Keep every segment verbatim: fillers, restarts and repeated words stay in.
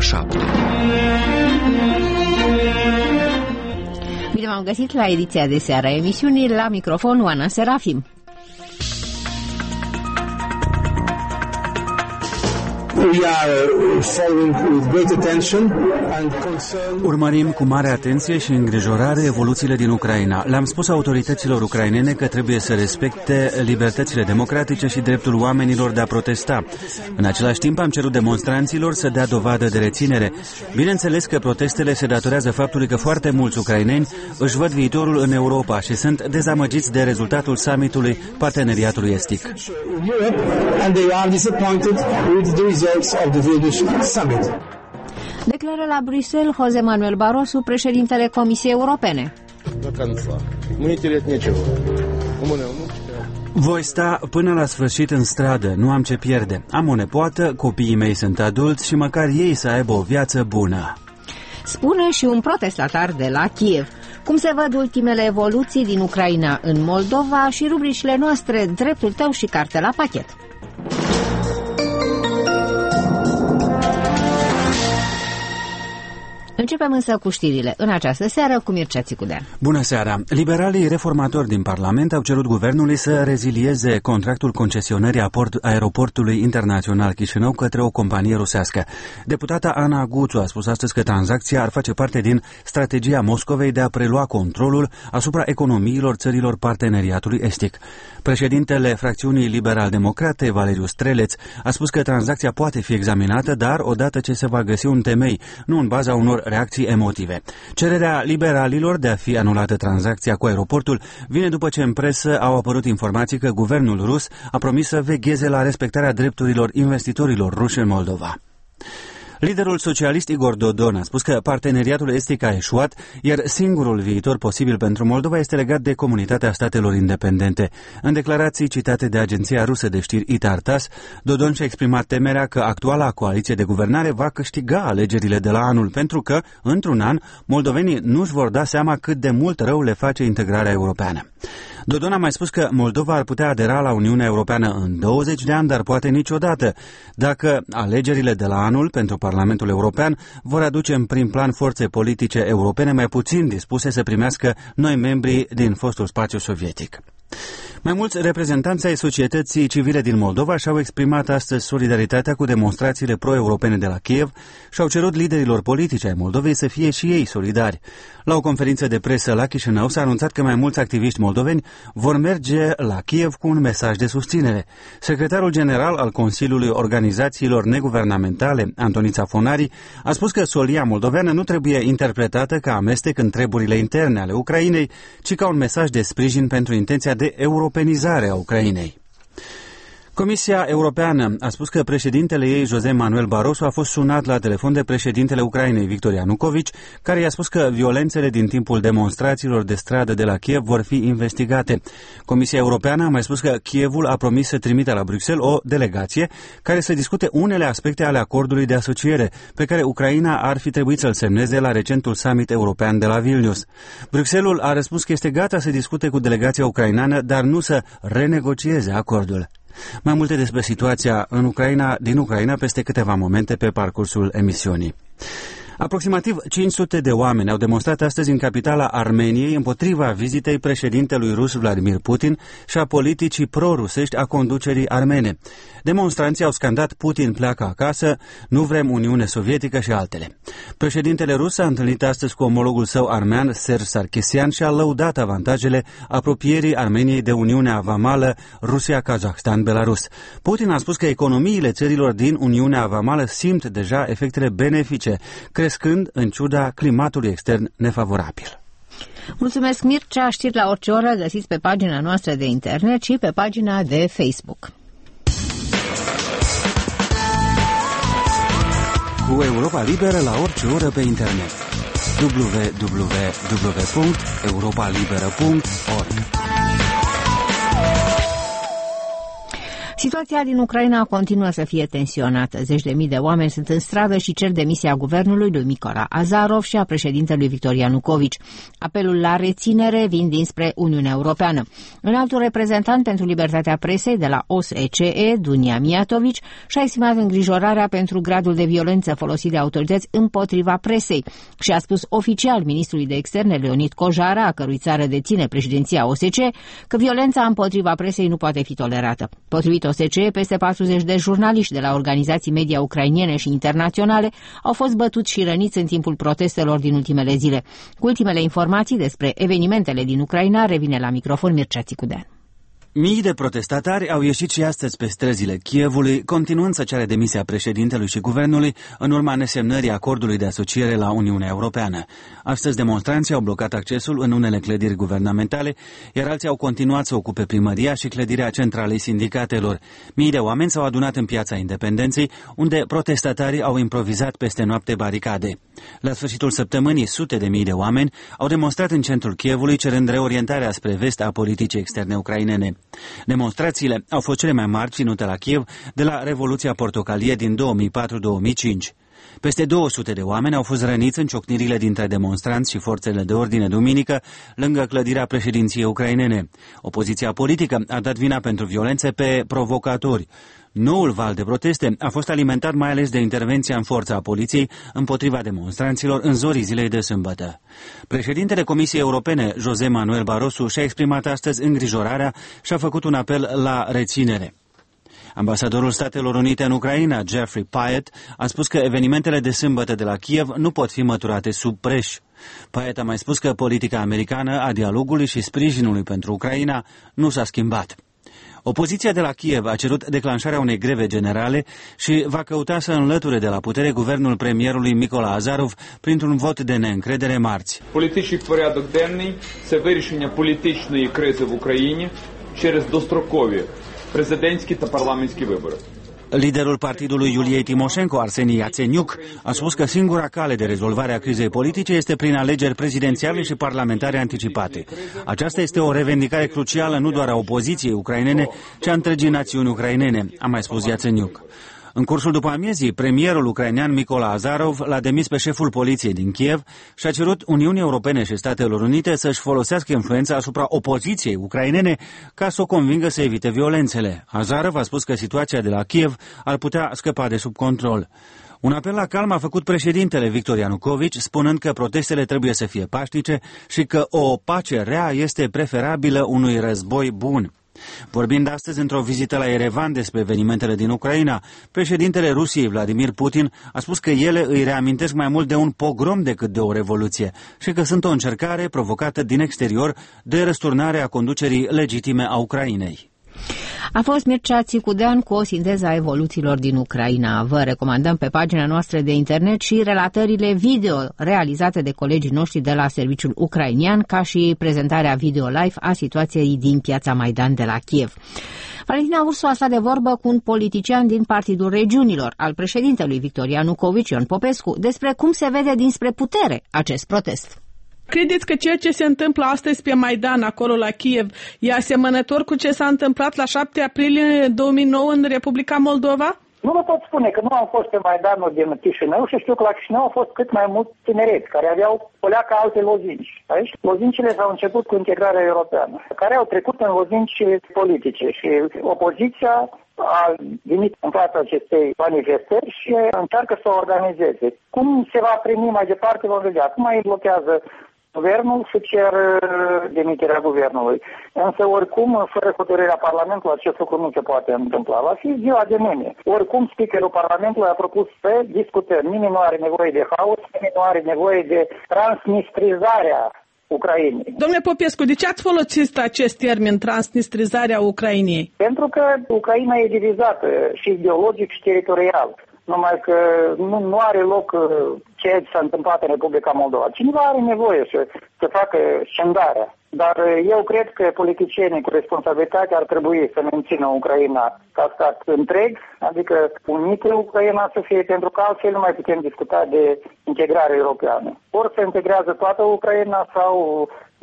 șapte. Bine v-am găsit la ediția de seară a emisiunii, la microfon Oana Serafim. Urmărim cu mare atenție și îngrijorare evoluțiile din Ucraina. Le-am spus autorităților ucrainene că trebuie să respecte libertățile democratice și dreptul oamenilor de a protesta. În același timp am cerut demonstranților să dea dovadă de reținere. Bineînțeles că protestele se datorează faptului că foarte mulți ucraineni își văd viitorul în Europa și sunt dezamăgiți de rezultatul summitului Parteneriatului Estic. Declară la Bruxelles José Manuel Barroso, președintele Comisiei Europene. Voi sta până la sfârșit în stradă, nu am ce pierde. Am o nepoată, copiii mei sunt adulți și măcar ei să aibă o viață bună. Spune și un protestatar de la Kiev. Cum se văd ultimele evoluții din Ucraina în Moldova și rubricile noastre Dreptul tău și carte la pachet. Începem însă cu știrile. În această seară cu Mircea Țicudean. Bună seara! Liberalii reformatori din Parlament au cerut guvernului să rezilieze contractul concesionării aeroportului internațional Chișinău către o companie rusească. Deputata Ana Guțu a spus astăzi că tranzacția ar face parte din strategia Moscovei de a prelua controlul asupra economiilor țărilor parteneriatului estic. Președintele fracțiunii liberal-democrate, Valeriu Streleț, a spus că tranzacția poate fi examinată, dar odată ce se va găsi un temei, nu în baza unor reacții emotive. Cererea liberalilor de a fi anulată tranzacția cu aeroportul vine după ce în presă au apărut informații că guvernul rus a promis să vegheze la respectarea drepturilor investitorilor ruși în Moldova. Liderul socialist Igor Dodon a spus că parteneriatul estic a eșuat, iar singurul viitor posibil pentru Moldova este legat de comunitatea statelor independente. În declarații citate de agenția rusă de știri Itar-Tass, Dodon și-a exprimat temerea că actuala coaliție de guvernare va câștiga alegerile de la anul, pentru că, într-un an, moldovenii nu-și vor da seama cât de mult rău le face integrarea europeană. Dodon a mai spus că Moldova ar putea adera la Uniunea Europeană în douăzeci de ani, dar poate niciodată, dacă alegerile de la anul pentru Parlamentul European vor aduce în prim plan forțe politice europene mai puțin dispuse să primească noi membri din fostul spațiu sovietic. Mai mulți reprezentanți ai societății civile din Moldova și-au exprimat astăzi solidaritatea cu demonstrațiile pro-europene de la Kiev și au cerut liderilor politici ai Moldovei să fie și ei solidari. La o conferință de presă la Chișinău s-a anunțat că mai mulți activiști moldoveni vor merge la Kiev cu un mesaj de susținere. Secretarul general al Consiliului Organizațiilor Neguvernamentale, Antonița Fonari, a spus că solia moldoveană nu trebuie interpretată ca amestec în treburile interne ale Ucrainei, ci ca un mesaj de sprijin pentru intenția de europenizare a Ucrainei. Comisia Europeană a spus că președintele ei, José Manuel Barroso, a fost sunat la telefon de președintele Ucrainei, Victor Ianukovici, care i-a spus că violențele din timpul demonstrațiilor de stradă de la Kiev vor fi investigate. Comisia Europeană a mai spus că Kievul a promis să trimite la Bruxelles o delegație care să discute unele aspecte ale acordului de asociere, pe care Ucraina ar fi trebuit să-l semneze la recentul summit european de la Vilnius. Bruxelles a răspuns că este gata să discute cu delegația ucraineană, dar nu să renegocieze acordul. Mai multe despre situația în Ucraina, din Ucraina peste câteva momente pe parcursul emisiunii. Aproximativ cinci sute de oameni au demonstrat astăzi în capitala Armeniei împotriva vizitei președintelui rus Vladimir Putin și a politicii pro-rusești a conducerii armene. Demonstranții au scandat "Putin pleacă acasă", "Nu vrem Uniune Sovietică" și altele. Președintele rus s-a întâlnit astăzi cu omologul său armean, Serge Sarkisian, și a lăudat avantajele apropierii Armeniei de Uniunea Vamală Rusia, Kazahstan, Belarus. Putin a spus că economiile țărilor din Uniunea Vamală simt deja efectele benefice, crescând în ciuda climatului extern nefavorabil. Mulțumesc, Mircea. Știri la orice oră găsiți pe pagina noastră de internet și pe pagina de Facebook. Cu Europa Liberă la orice oră pe internet. w w w punct europa liberă punct org Situația din Ucraina continuă să fie tensionată. Zeci de mii de oameni sunt în stradă și cer demisia guvernului lui Mykola Azarov și a președintelui Viktor Yanukovych. Apelul la reținere vin dinspre Uniunea Europeană. Înaltul reprezentant pentru libertatea presei de la O S C E, Dunia Mijatović, și-a exprimat îngrijorarea pentru gradul de violență folosit de autorități împotriva presei și a spus oficial ministrului de externe Leonid Kojara, a cărui țară deține președinția O S C E, că violența împotriva presei nu poate fi tolerată. Potrivit O S C E, peste patruzeci de jurnaliști de la organizații media ucrainene și internaționale au fost bătuți și răniți în timpul protestelor din ultimele zile. Cu ultimele informații despre evenimentele din Ucraina revine la microfon Mircea Țicudean. Mii de protestatari au ieșit și astăzi pe străzile Kievului, continuând să ceară demisia președintelui și guvernului în urma nesemnării acordului de asociere la Uniunea Europeană. Astăzi demonstranții au blocat accesul în unele clădiri guvernamentale, iar alții au continuat să ocupe primăria și clădirea centralei sindicatelor. Mii de oameni s-au adunat în Piața Independenței, unde protestatarii au improvizat peste noapte baricade. La sfârșitul săptămânii, sute de mii de oameni au demonstrat în centrul Kievului, cerând reorientarea spre vest a politicii externe ucrainene. Demonstrațiile au fost cele mai mari ținute la Kiev de la Revoluția Portocalie din două mii patru două mii cinci. Peste două sute de oameni au fost răniți în ciocnirile dintre demonstranți și forțele de ordine duminică, lângă clădirea președinției ucrainene. Opoziția politică a dat vina pentru violențe pe provocatori. Noul val de proteste a fost alimentat mai ales de intervenția în forță a poliției împotriva demonstranților în zorii zilei de sâmbătă. Președintele Comisiei Europene, José Manuel Barroso, și-a exprimat astăzi îngrijorarea și a făcut un apel la reținere. Ambasadorul Statelor Unite în Ucraina, Jeffrey Pyatt, a spus că evenimentele de sâmbătă de la Kiev nu pot fi măturate sub preș. Pyatt a mai spus că politica americană a dialogului și sprijinului pentru Ucraina nu s-a schimbat. Opoziția de la Kiev a cerut declanșarea unei greve generale și va căuta să înlăture de la putere guvernul premierului Mykola Azarov printr-un vot de neîncredere marți. Політичний порядок денний – це вирішення політичної кризи в Україні через дострокові президентські та парламентські вибори. Liderul partidului Iuliei Timoșenko, Arseni Iațeniuc, a spus că singura cale de rezolvare a crizei politice este prin alegeri prezidențiale și parlamentare anticipate. Aceasta este o revendicare crucială nu doar a opoziției ucrainene, ci a întregii națiuni ucrainene, a mai spus Iațeniuc. În cursul după amiezii, premierul ucrainean Mykola Azarov l-a demis pe șeful poliției din Kiev și a cerut Uniunii Europene și Statelor Unite să-și folosească influența asupra opoziției ucrainene ca să o convingă să evite violențele. Azarov a spus că situația de la Kiev ar putea scăpa de sub control. Un apel la calm a făcut președintele Viktor Yanukovych, spunând că protestele trebuie să fie pașnice și că o pace rea este preferabilă unui război bun. Vorbind astăzi într-o vizită la Yerevan despre evenimentele din Ucraina, președintele Rusiei Vladimir Putin a spus că ele îi reamintesc mai mult de un pogrom decât de o revoluție și că sunt o încercare provocată din exterior de răsturnare a conducerii legitime a Ucrainei. A fost Mircea Țicudean cu o sinteză a evoluțiilor din Ucraina. Vă recomandăm pe pagina noastră de internet și relatările video realizate de colegii noștri de la serviciul ucrainian, ca și prezentarea video live a situației din Piața Maidan de la Kiev. Valentina Ursu a stat de vorbă cu un politician din Partidul Regiunilor, al președintelui Viktor Yanukovych, Ion Popescu, despre cum se vede dinspre putere acest protest. Credeți că ceea ce se întâmplă astăzi pe Maidan, acolo la Kiev, e asemănător cu ce s-a întâmplat la șapte aprilie două mii nouă în Republica Moldova? Nu vă pot spune că nu am fost pe Maidanul din Chișinău și știu că la Chișinău au fost cât mai mulți tineri care aveau o leacă alte lozinci. Aici lozincile s-au început cu integrarea europeană, care au trecut în lozinci politice și opoziția a venit în fața acestei manifestări și încearcă să o organizeze. Cum se va primi mai departe, vom vedea. Acum îi blochează guvernul și cer demiterea guvernului. Însă, oricum, fără hotărârea Parlamentului, acest lucru nu se poate întâmpla. Va fi ziua de mâine. Oricum, speakerul Parlamentului a propus să discutăm. Nimeni nu are nevoie de haos, nimeni nu are nevoie de transnistrizarea Ucrainei. Domnule Popescu, de ce ați folosit acest termen, transnistrizarea Ucrainei? Pentru că Ucraina e divizată și ideologic și teritorial. Numai că nu, nu are loc ceea ce s-a întâmplat în Republica Moldova. Cineva are nevoie să, să facă scindarea. Dar eu cred că politicienii cu responsabilitate ar trebui să mențină Ucraina ca stat întreg, adică unită Ucraina să fie, pentru că altfel nu mai putem discuta de integrare europeană. Ori se integrează toată Ucraina sau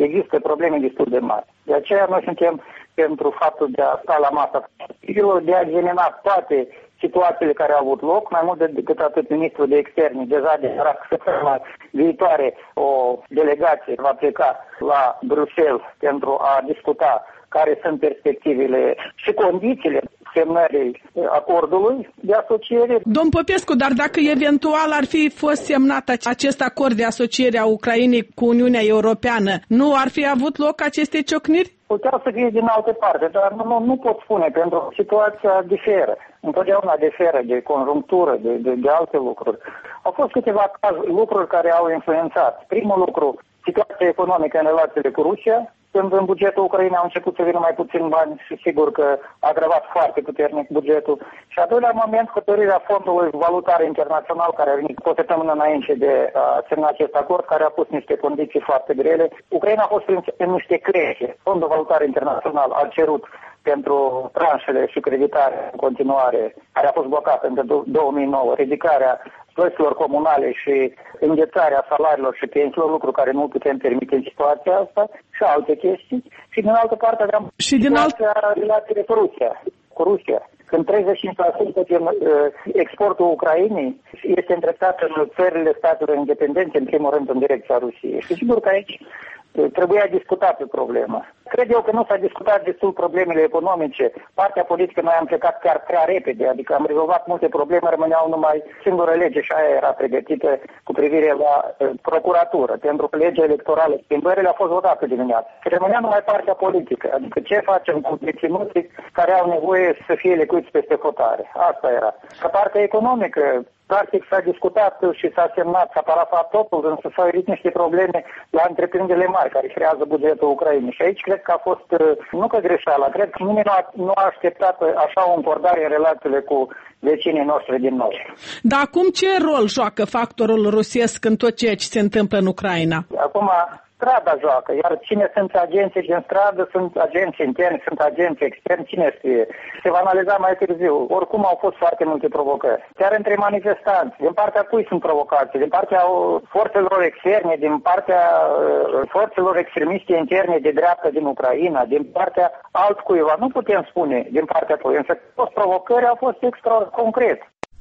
există probleme destul de mari. De aceea noi suntem pentru faptul de a sta la masa de a examina toate situațiile care au avut loc, mai mult decât atât ministrul de externe deja de la viitoare o delegație va pleca la Bruxelles pentru a discuta care sunt perspectivele și condițiile semnării acordului de asociere. Domn Popescu, dar dacă eventual ar fi fost semnat acest acord de asociere a Ucrainei cu Uniunea Europeană, nu ar fi avut loc aceste ciocniri? Puteau să fie din alte parte, dar nu, nu pot spune, pentru că situația diferă. Întotdeauna diferă de conjunctură, de, de, de alte lucruri. Au fost câteva lucruri care au influențat. Primul lucru, situația economică în relațiile cu Rusia, când în bugetul Ucrainei au început să vină mai puțin bani și sigur că a agravat foarte puternic bugetul. Și a doilea moment, hotărârea Fondului Valutar Internațional, care a venit o săptămână înainte de a semna acest acord, care a pus niște condiții foarte grele. Ucraina a fost în niște creșe. Fondul Valutar Internațional a cerut pentru tranșele și creditare în continuare, care a fost blocată în două mii nouă, ridicarea plăților comunale și înghețarea salariilor și pensiilor, lucru care nu putem permite în situația asta, și alte chestii. Și din altă parte aveam și din situația alt... relației cu Rusia. Cu Rusia. Când treizeci și cinci la sută din uh, exportul Ucrainei este îndreptat în țările statelor independente, în primul rând în direcția Rusiei. Și sigur că aici trebuia discutată problema. Cred eu că nu s-a discutat destul problemele economice. Partea politică noi am plecat chiar prea repede, adică am rezolvat multe probleme, rămâneau numai singură lege și aia era pregătită cu privire la uh, procuratură. Pentru că legea electorală, schimbările au fost votate dimineața. Rămânea numai partea politică, adică ce facem cu deținuții care au nevoie să fie lecuiți peste hotare. Asta era. Că partea economică, practic s-a discutat și s-a semnat, s-a parafat totul, însă s-au ridicat niște probleme la întreprinderile mari care creează bugetul Ucrainei. Și aici cred că a fost, nu că greșeala, cred că nimeni nu a, nu a așteptat așa o încordare în relațiile cu vecinii noștri din nord. Dar acum ce rol joacă factorul rusesc în tot ceea ce se întâmplă în Ucraina? Acum strada joacă, iar cine sunt agenții din stradă, sunt agenții interni, sunt agenții externi, cine știe. Se va analiza mai târziu. Oricum au fost foarte multe provocări. Chiar între manifestanți, din partea cui sunt provocații? Din partea forțelor externe, din partea uh, forțelor extremiste interne de dreapta din Ucraina, din partea altcuiva. Nu putem spune din partea cui, însă toți provocări au fost extra concret.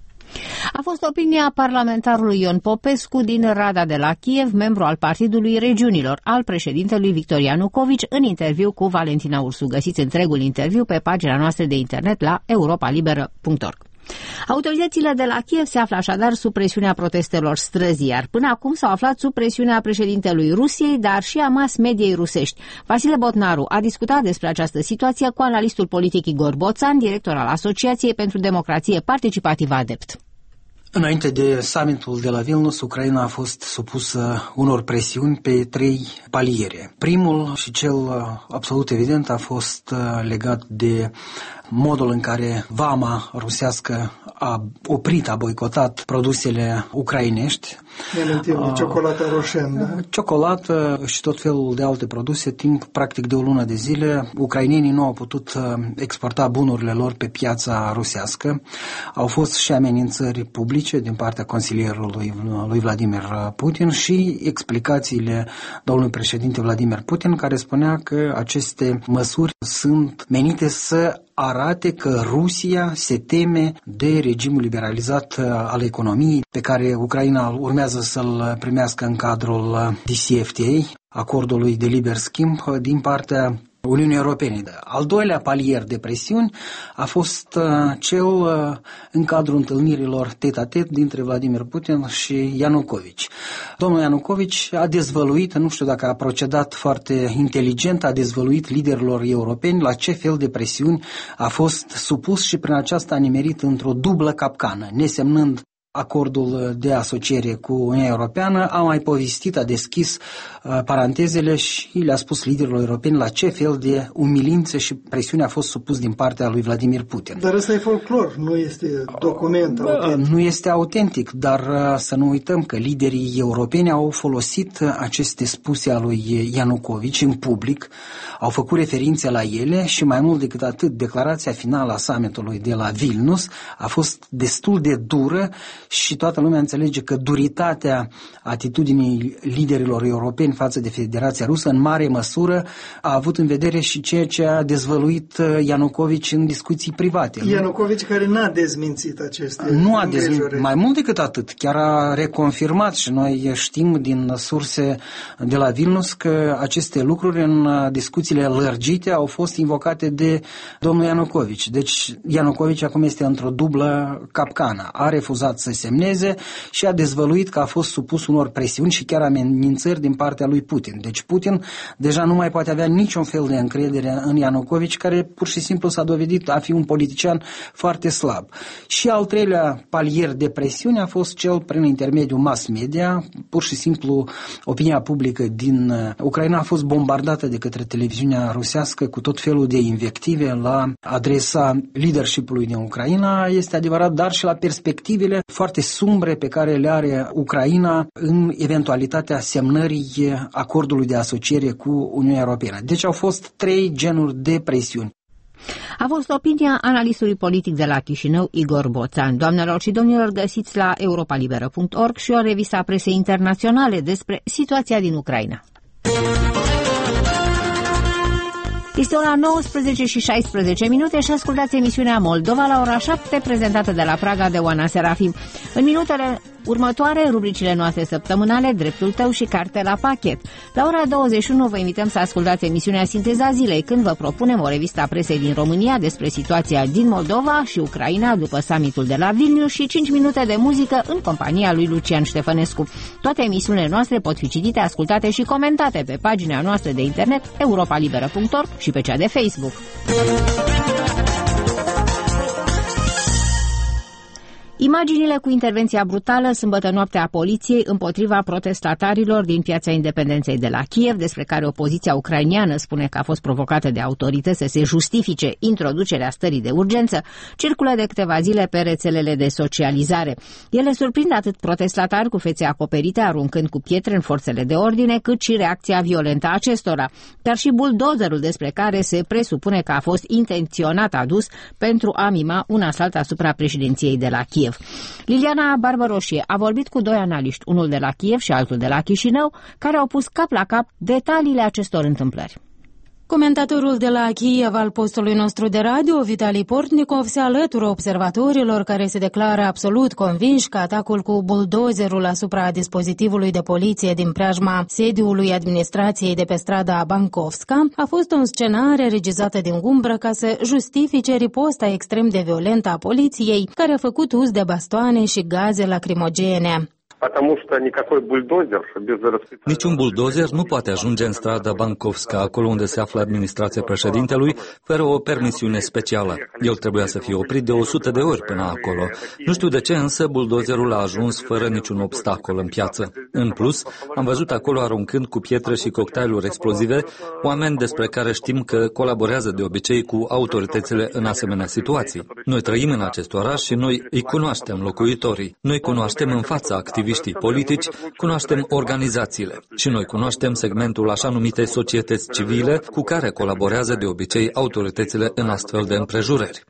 A fost opinia parlamentarului Ion Popescu din Rada de la Kiev, membru al Partidului Regiunilor, al președintelui Victor Ianucovici, în interviu cu Valentina Ursu. Găsiți întregul interviu pe pagina noastră de internet la europa liberă punct org. Autoritățile de la Kiev se află așadar sub presiunea protestelor străzi, iar până acum s-au aflat sub presiunea președintelui Rusiei, dar și a mass mediei rusești. Vasile Botnaru a discutat despre această situație cu analistul politic Igor Boțan, director al Asociației pentru Democrație Participativă ADEPT. Înainte de summitul de la Vilnius, Ucraina a fost supusă unor presiuni pe trei paliere. Primul și cel absolut evident a fost legat de modul în care vama rusească a oprit, a boicotat produsele ucrainești. Ne amintim de ciocolată roșen, da? Ciocolată și tot felul de alte produse, timp practic de o lună de zile. Ucrainenii nu au putut exporta bunurile lor pe piața rusească. Au fost și amenințări publice din partea consilierului lui Vladimir Putin și explicațiile domnului președinte Vladimir Putin, care spunea că aceste măsuri sunt menite să arate că Rusia se teme de regimul liberalizat al economiei pe care Ucraina urmează să-l primească în cadrul D C F T A, acordului de liber schimb din partea Uniunii Europene. Al doilea palier de presiuni a fost cel în cadrul întâlnirilor tet-a-tet dintre Vladimir Putin și Ianucovici. Domnul Ianucovici a dezvăluit, nu știu dacă a procedat foarte inteligent, a dezvăluit liderilor europeni la ce fel de presiuni a fost supus și prin aceasta a nimerit într-o dublă capcană, nesemnând acordul de asociere cu Uniunea Europeană, a mai povestit, a deschis uh, parantezele și le-a spus liderilor europeni la ce fel de umilințe și presiune a fost supus din partea lui Vladimir Putin. Dar ăsta e folclor, nu este document uh, autentic. Nu este autentic, dar uh, să nu uităm că liderii europeni au folosit aceste spuse a lui Ianucovici în public, au făcut referințe la ele și mai mult decât atât, declarația finală a summitului de la Vilnius a fost destul de dură și toată lumea înțelege că duritatea atitudinii liderilor europeni față de Federația Rusă în mare măsură a avut în vedere și ceea ce a dezvăluit Ianukovici în discuții private. Ianukovici care n-a dezmințit aceste Nu a dezmințit, mai mult decât atât, chiar a reconfirmat și noi știm din surse de la Vilnius că aceste lucruri în discuțiile lărgite au fost invocate de domnul Ianukovici. Deci Ianukovici acum este într-o dublă capcană. A refuzat să semneze și a dezvăluit că a fost supus unor presiuni și chiar amenințări din partea lui Putin. Deci Putin deja nu mai poate avea niciun fel de încredere în Ianukovici, care pur și simplu s-a dovedit a fi un politician foarte slab. Și al treilea palier de presiune a fost cel prin intermediul mass media. Pur și simplu opinia publică din Ucraina a fost bombardată de către televiziunea rusească cu tot felul de invective la adresa leadership-ului din Ucraina, este adevărat, dar și la perspectivele foarte sumbre pe care le are Ucraina în eventualitatea semnării acordului de asociere cu Uniunea Europeană. Deci au fost trei genuri de presiuni. A fost opinia analistului politic de la Chișinău, Igor Boțan. Doamnelor și domnilor, găsiți la europa liberă punct org și o revistă a presei internaționale despre situația din Ucraina. Este ora nouăsprezece și șaisprezece minute și ascultați emisiunea Moldova la ora șapte, prezentată de la Praga de Oana Serafim. În minutele următoare, rubricile noastre săptămânale, Dreptul tău și Carte la pachet. La ora douăzeci și unu vă invităm să ascultați emisiunea Sinteza zilei, când vă propunem o revistă a presei din România despre situația din Moldova și Ucraina după summitul de la Vilnius și cinci minute de muzică în compania lui Lucian Ștefănescu. Toate emisiunile noastre pot fi citite, ascultate și comentate pe pagina noastră de internet europa liberă punct org și pe cea de Facebook. Imaginile cu intervenția brutală sâmbătă noaptea a poliției împotriva protestatarilor din Piața Independenței de la Kiev, despre care opoziția ucrainiană spune că a fost provocată de autorități să se justifice introducerea stării de urgență, circulă de câteva zile pe rețelele de socializare. Ele surprind atât protestatari cu fețe acoperite aruncând cu pietre în forțele de ordine, cât și reacția violentă a acestora, dar și buldozerul despre care se presupune că a fost intenționat adus pentru a mima un asalt asupra președinției de la Kiev. Liliana Barbăroșie a vorbit cu doi analiști, unul de la Kiev și altul de la Chișinău, care au pus cap la cap detaliile acestor întâmplări. Comentatorul de la Kiev al postului nostru de radio, Vitali Portnikov, se alătură observatorilor care se declară absolut convinși că atacul cu buldozerul asupra dispozitivului de poliție din preajma sediului administrației de pe strada Bankovska a fost o scenare regizată din umbră ca să justifice riposta extrem de violentă a poliției, care a făcut uz de bastoane și gaze lacrimogene. Niciun buldozer nu poate ajunge în strada Bankovska, acolo unde se află administrația președintelui, fără o permisiune specială. El trebuia să fie oprit de o sută de ori până acolo. Nu știu de ce, însă buldozerul a ajuns fără niciun obstacol în piață. În plus, am văzut acolo aruncând cu pietre și cocktailuri explozive oameni despre care știm că colaborează de obicei cu autoritățile în asemenea situații. Noi trăim în acest oraș și noi îi cunoaștem locuitorii. Noi cunoaștem în fața activiștii politici, cunoaștem organizațiile și noi cunoaștem segmentul așa numitei societăți civile cu care colaborează de obicei autoritățile în astfel de împrejurări.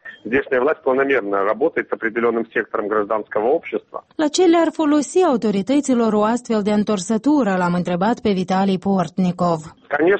La ce le-ar folosi autorităților o astfel de întorsătură, l-am întrebat pe Vitali Portnikov.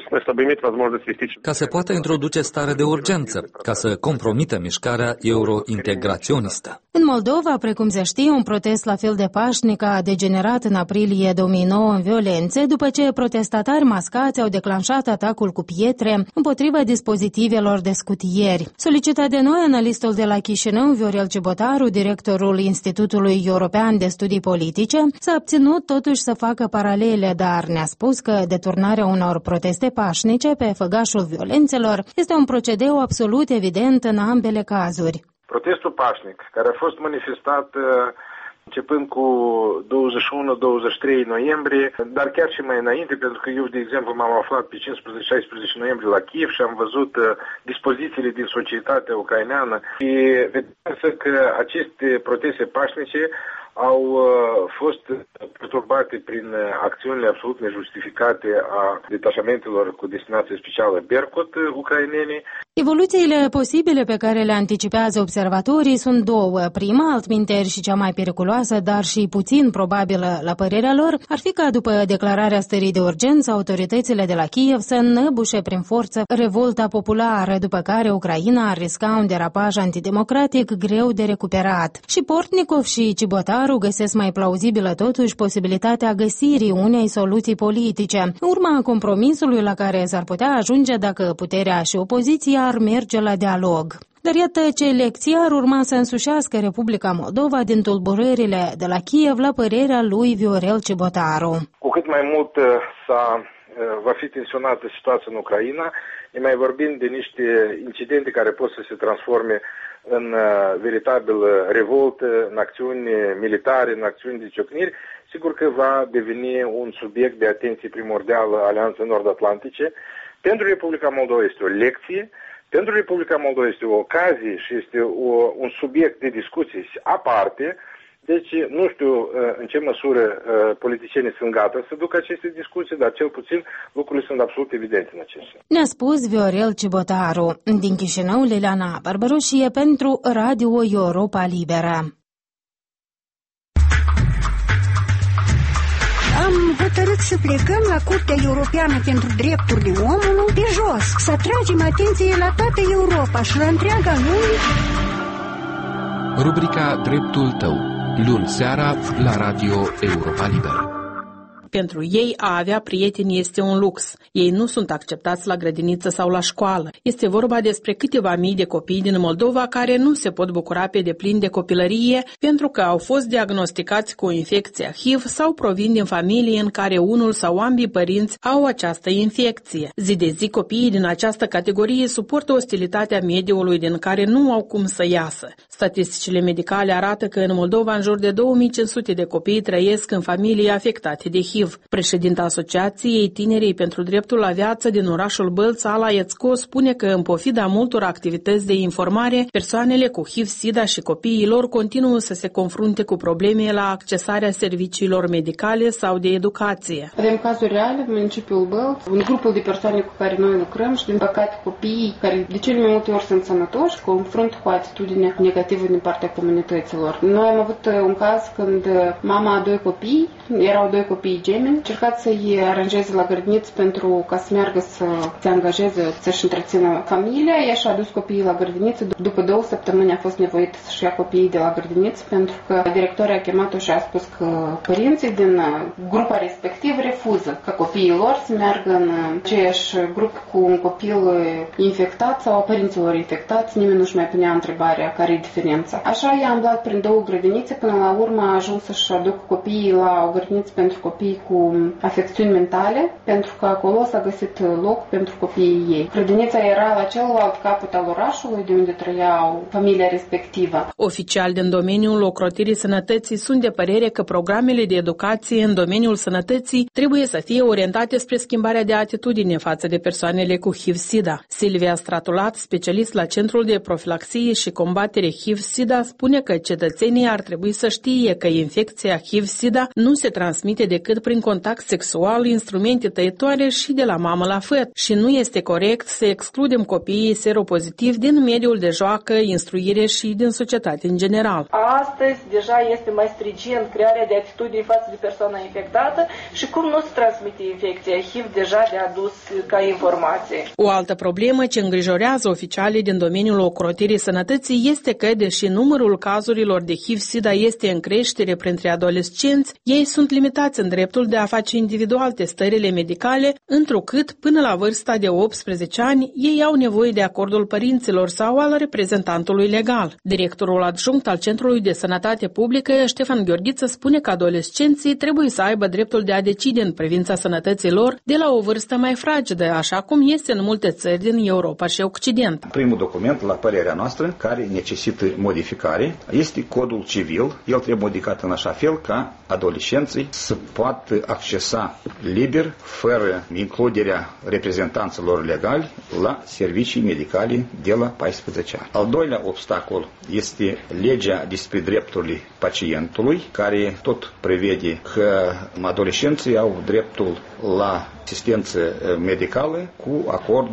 Ca să poată introduce stare de urgență, ca să compromită mișcarea euro-integraționistă. În Moldova, precum se știe, un protest la fel de pașnic a degenerat în aprilie două mii nouă în violențe, după ce protestatari mascați au declanșat atacul cu pietre împotriva dispozitivelor de scutieri. Solicitat de noi, analistul de la Chișinău, Viorel Cibotaru, directorul Institutului European de Studii Politice, s-a abținut totuși să facă paralele, dar ne-a spus că deturnarea unor proteste pașnice pe făgașul violențelor este un procedeu absolut evident în ambele cazuri. Protestul pașnic, care a fost manifestat începând cu douăzeci și unu douăzeci și trei noiembrie, dar chiar și mai înainte, pentru că eu, de exemplu, m-am aflat pe cincisprezece șaisprezece noiembrie la Kiev și am văzut dispozițiile din societatea ucraineană și vedem că aceste proteste pașnice au fost perturbate prin acțiunile absolut nejustificate a detașamentelor cu destinație specială Berkut ucrainene. Evoluțiile posibile pe care le anticipează observatorii sunt două. Prima, altminteri și cea mai periculoasă, dar și puțin probabilă la părerea lor, ar fi ca după declararea stării de urgență, autoritățile de la Kiev să înăbușe prin forță revolta populară, după care Ucraina ar risca un derapaj antidemocratic greu de recuperat. Și Portnikov și Cibotaru găsesc mai plauzibilă totuși posibilitatea găsirii unei soluții politice, în urma compromisului la care s-ar putea ajunge dacă puterea și opoziția ar merge la dialog. Dar iată ce lecție ar urma să însușească Republica Moldova din tulburările de la Kiev, la părerea lui Viorel Cibotaru. Cu cât mai mult s-a, va fi tensionată situația în Ucraina, ne mai vorbim de niște incidente care pot să se transforme în veritabilă revoltă, în acțiuni militare, în acțiuni de ciocniri. Sigur că va deveni un subiect de atenție primordială Alianței Nord-Atlantice. Pentru Republica Moldova este o lecție, pentru Republica Moldova este o ocazie și este o, un subiect de discuții aparte. Deci nu știu în ce măsură politicienii sunt gata să ducă aceste discuții, dar cel puțin lucrurile sunt absolut evidente în acest sens. Ne-a spus Viorel Cibotaru. Din Chișinău, Liliana Barbaroșie pentru Radio Europa Liberă. Am hotărât să plecăm la Curtea Europeană pentru Drepturile Omului pe jos, să atragem atenție la toată Europa și la întreaga lume. Rubrica Dreptul tău, luni seara la Radio Europa Liberă. Pentru ei, a avea prieteni este un lux. Ei nu sunt acceptați la grădiniță sau la școală. Este vorba despre câteva mii de copii din Moldova care nu se pot bucura pe deplin de copilărie pentru că au fost diagnosticați cu infecția H I V sau provin din familii în care unul sau ambii părinți au această infecție. Zi de zi, copiii din această categorie suportă ostilitatea mediului din care nu au cum să iasă. Statisticile medicale arată că în Moldova în jur de două mii cinci sute de copii trăiesc în familii afectate de H I V. Președinta Asociației Tinerii pentru Dreptul la Viață din orașul Bălța, Ala Iețco, spune că în pofida multor activități de informare, persoanele cu H I V-SIDA și copiii lor continuă să se confrunte cu probleme la accesarea serviciilor medicale sau de educație. Avem cazuri reale în municipiul Bălța, un grupul de persoane cu care noi lucrăm și, din păcate, copiii care de cele mai multe ori sunt sănătoși, confruntă cu atitudine negativă din partea comunităților. Noi am avut un caz când mama a doi copii, erau doi copii gemeni, încercat să-i aranjeze la grădiniță pentru ca să meargă să se angajeze, să-și întrețină familia. Ea și-a adus copiii la grădiniță. După două săptămâni a fost nevoită să-și ia copiii de la grădiniță pentru că directoarea a chemat-o și a spus că părinții din grupa respectiv refuză ca copiii lor să meargă în aceeași grup cu un copil infectat sau părinților infectați. Nimeni nu-și mai punea întrebarea care e diferența. Așa i-a umblat prin două grădinițe, până la urmă a ajuns să-și aducă copiii la o grădiniță pentru copii cu afecțiuni mentale, pentru că acolo s-a găsit loc pentru copiii ei. Grădinița era la celălalt capăt al orașului, de unde trăiau familia respectivă. Oficiali din domeniul ocrotirii sănătății sunt de părere că programele de educație în domeniul sănătății trebuie să fie orientate spre schimbarea de atitudine față de persoanele cu H I V-SIDA. Silvia Stratulat, specialist la Centrul de Profilaxie și Combatere H I V-SIDA, spune că cetățenii ar trebui să știe că infecția H I V-SIDA nu se transmite decât prin contact sexual, instrumente tăietoare și de la mamă la făt și nu este corect să excludem copiii seropozitivi din mediul de joacă, instruire și din societate în general. Astăzi deja este mai stringent crearea de atitudini față de persoana infectată și cum nu se transmite infecția H I V deja de adus ca informație. O altă problemă ce îngrijorează oficialii din domeniul ocrotirii sănătății este că, deși numărul cazurilor de H I V-SIDA este în creștere printre adolescenți, ei sunt limitați în dreptul de a face individual testările medicale, întrucât, până la vârsta de optsprezece ani, ei au nevoie de acordul părinților sau al reprezentantului legal. Directorul adjunct al Centrului de Sănătate Publică, Ștefan Gheorghiță, spune că adolescenții trebuie să aibă dreptul de a decide în privința sănătății lor de la o vârstă mai fragedă, așa cum este în multe țări din Europa și Occident. Primul document, la părerea noastră, care necesită modificare, este codul civil. El trebuie modificat în așa fel ca adolescenții să poată accesa liber, fără includerea reprezentanților legali, la servicii medicale de la paisprezece ani. Al doilea obstacol este legea despre drepturile pacientului, care tot prevede că adolescenții au dreptul la asistență medicală cu acordul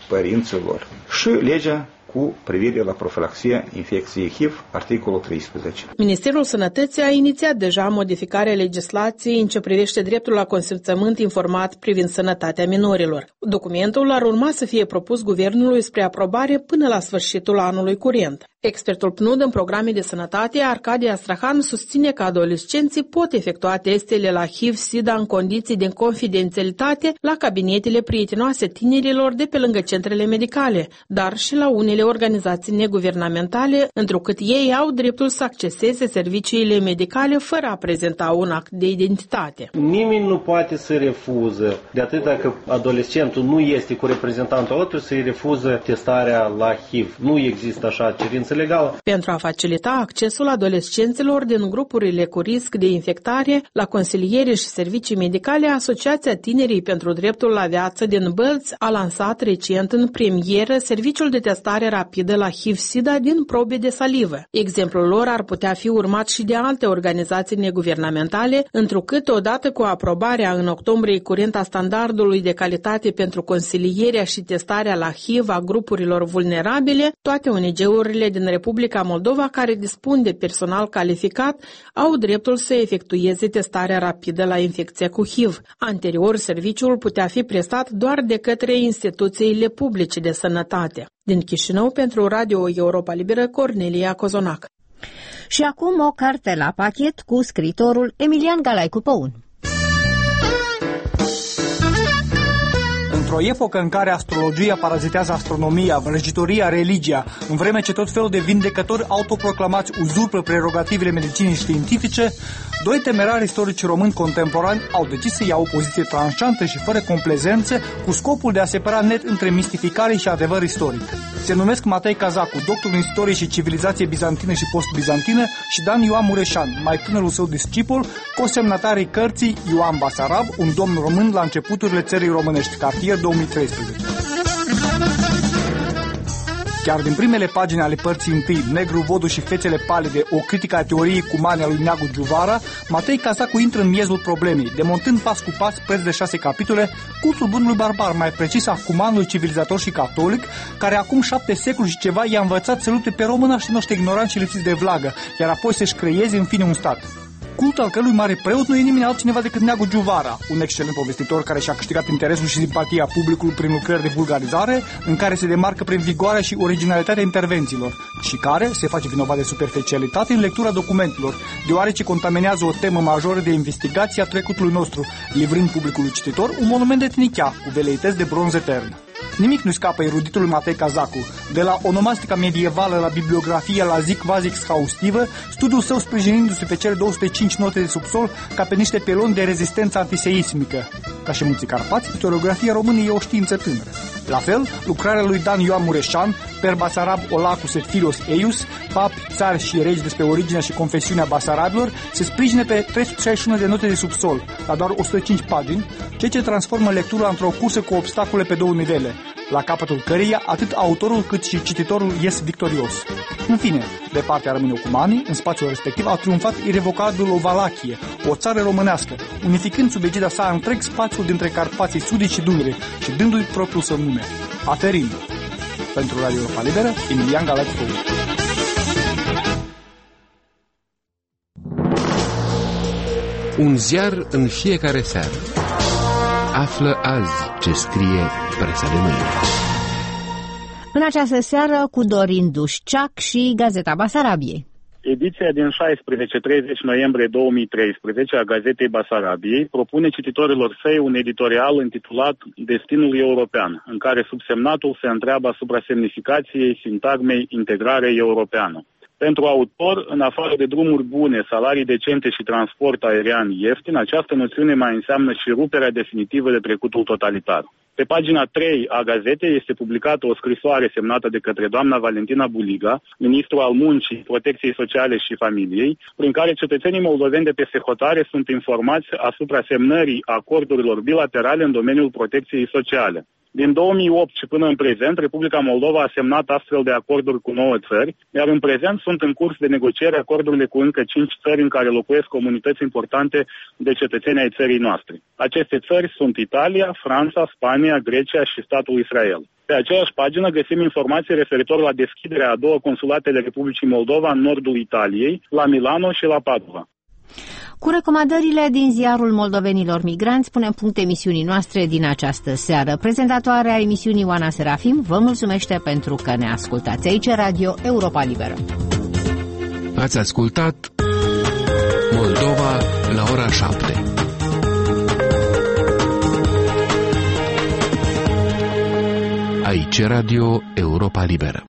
părinților și legea cu privire la profilaxia infecției H I V, articolul treisprezece. Ministerul Sănătății a inițiat deja modificarea legislației în ce privește dreptul la consimțământ informat privind sănătatea minorilor. Documentul ar urma să fie propus guvernului spre aprobare până la sfârșitul anului curent. Expertul P N U D în programe de sănătate, Arcadia Astrahan, susține că adolescenții pot efectua testele la H I V-SIDA în condiții de confidențialitate la cabinetele prietenoase tinerilor de pe lângă centrele medicale, dar și la unele organizații neguvernamentale, întrucât ei au dreptul să acceseze serviciile medicale fără a prezenta un act de identitate. Nimeni nu poate să refuză, de atât dacă adolescentul nu este cu reprezentantul alături, să-i refuză testarea la H I V. Nu există așa cerință legală. Pentru a facilita accesul adolescenților din grupurile cu risc de infectare la consiliere și servicii medicale, Asociația Tinerii pentru Dreptul la Viață din Bălți a lansat recent în premieră serviciul de testare rapidă la H I V-SIDA din probe de salivă. Exemplul lor ar putea fi urmat și de alte organizații neguvernamentale, întrucât odată cu aprobarea în octombrie curent a standardului de calitate pentru consilierea și testarea la H I V a grupurilor vulnerabile, toate O N G-urile din Republica Moldova care dispun de personal calificat au dreptul să efectueze testarea rapidă la infecția cu H I V. Anterior, serviciul putea fi prestat doar de către instituțiile publice de sănătate. Din Chișinău, pentru Radio Europa Liberă, Cornelia Cozonac. Și acum o carte la pachet cu scriitorul Emilian Galaicu Păun. Într-o epocă în care astrologia parazitează astronomia, vrăjitoria, religia, în vreme ce tot felul de vindecători autoproclamați uzurpă prerogativele medicinii științifice, doi temerari istorici români contemporani au decis să ia o poziție tranșantă și fără complezențe, cu scopul de a separa net între mistificare și adevăr istoric. Se numesc Matei Cazacu, doctor în istorie și civilizație bizantină și post-bizantină, și Dan Ioan Mureșan, mai tânărul său discipol, cosemnatarii cărții Ioan Basarab, un domn român la începuturile țării românești, cartier două mii treisprezece. Chiar din primele pagini ale părții întâi, Negru, Vodul și Fețele palide, o critică a teoriei cumane a lui Neagu Giuvara, Matei Cazacu intră în miezul problemei, demontând pas cu pas, preț de șase capitole, cultul bunului barbar, mai precis a cumanului civilizator și catolic, care acum șapte secole și ceva i-a învățat să lupte pe românașii noștri ignoranți și lipsiți de vlagă, iar apoi să-și creeze în fine un stat. Cult al cărui mare preot nu e nimeni altcineva decât Neagu Giuvara, un excelent povestitor care și-a câștigat interesul și simpatia publicului prin lucrări de vulgarizare, în care se demarcă prin vigoarea și originalitatea intervențiilor, și care se face vinovat de superficialitate în lectura documentelor, deoarece contaminează o temă majoră de investigație a trecutului nostru, livrând publicului cititor un monument de tnichea cu veleități de bronz etern. Nimic nu scapă eruditului Matei Cazacu. De la onomastica medievală la bibliografia la zic vazic exhaustivă, studiul său sprijinindu-se pe cele două sute cinci note de subsol ca pe niște peloni de rezistență antiseismică. Ca și Munții Carpați, istoriografia română e o știință tânără. La fel, lucrarea lui Dan Ioan Mureșan, Per Basarab Olacus et Filos Eius, papi, țari și regi despre originea și confesiunea basarabilor, se sprijine pe trei sute șaizeci și unu de note de subsol, la doar o sută cinci pagini, ceea ce transformă lectura într-o cursă cu obstacole pe două nivele, la capătul căreia atât autorul cât și cititorul ies victorios. În fine, de partea rămâne cumanii, în spațiul respectiv a triumfat irevocabil o Valachie, o țară românească, unificând sub egida sa întreg spațiul dintre Carpații Sudici și Dunăre și dându-i propriul său nume, Aterin. Pentru Radio Europa Liberă, Emilian Galaicu. Un ziar în fiecare seară. Află azi ce scrie presa de mâine. În această seară cu Dorin Dușceac și Gazeta Basarabiei. Ediția din șaisprezece treizeci noiembrie două mii treisprezece a Gazetei Basarabiei propune cititorilor săi un editorial intitulat Destinul european, în care subsemnatul se întreabă asupra semnificației sintagmei integrare europeană. Pentru autor, în afară de drumuri bune, salarii decente și transport aerian ieftin, această noțiune mai înseamnă și ruperea definitivă de trecutul totalitar. Pe pagina trei a gazetei este publicată o scrisoare semnată de către doamna Valentina Buliga, ministru al Muncii, Protecției Sociale și Familiei, prin care cetățenii moldoveni de peste hotare sunt informați asupra semnării acordurilor bilaterale în domeniul protecției sociale. Din două mii opt și până în prezent, Republica Moldova a semnat astfel de acorduri cu nouă țări, iar în prezent sunt în curs de negociere acordurile cu încă cinci țări în care locuiesc comunități importante de cetățeni ai țării noastre. Aceste țări sunt Italia, Franța, Spania, Grecia și statul Israel. Pe aceeași pagină găsim informații referitor la deschiderea a două consulate ale Republicii Moldova în nordul Italiei, la Milano și la Padova. Cu recomandările din ziarul moldovenilor migranți punem punct emisiunii noastre din această seară. Prezentatoarea emisiunii Oana Serafim vă mulțumește pentru că ne ascultați. Aici Radio Europa Liberă. Ați ascultat Moldova la ora șapte. Aici Radio Europa Liberă.